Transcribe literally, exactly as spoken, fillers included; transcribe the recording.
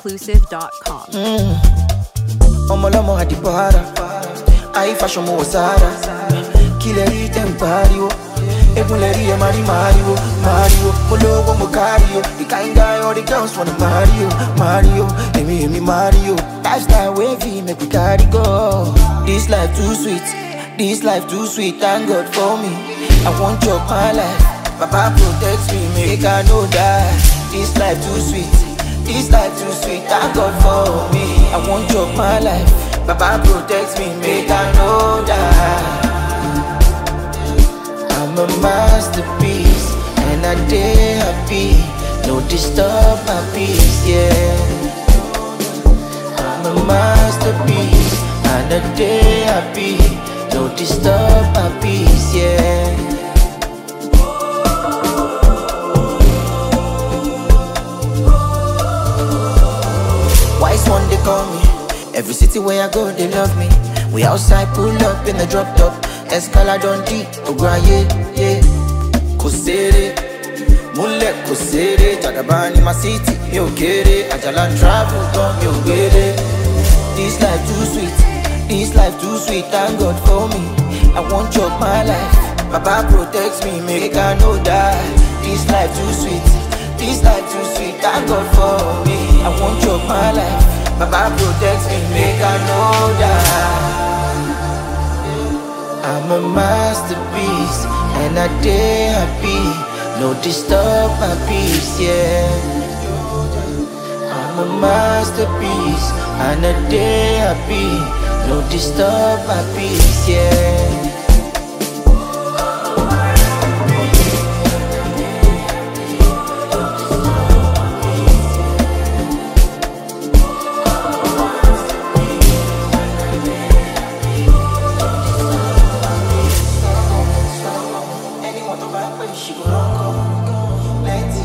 inclusive dot com. Omo lomo hadi para, ai fashion mo Zara, killeri tempari Ebuleri e Mari Mario, Mario, Mologo Mocario, the kind guy all the girls wanna Mario, Mario, Emi Emi Mario. Lifestyle wavy, make we carry go. This life too sweet, this life too sweet, thank God for me. I want your my life, Papa protects me, make I know that. This life too sweet, this life too sweet, thank God for me. I want your my life, Papa protects me, make I know that. I'm a masterpiece, and I day happy. No disturb my peace, yeah. I'm a masterpiece, and I day happy. No disturb my peace, yeah. Wise one they call me. Every city where I go they love me. We outside pull up in the drop top. Escala don't deep, Ograye, yeah. Kosere, Mule Kosere, Jagabani, my city, yo get it. Ajala travel, don't you get it. This life too sweet, this life too sweet, thank God for me. I want your my life, Papa protects me, make I know that. This life too sweet, this life too sweet, thank God for me. I want your my life, Papa protects me, make I know that. I'm a masterpiece, and I day happy. No disturb my peace, yeah. I'm a masterpiece, and I day happy. No disturb my peace, yeah. She go run, go, go, let's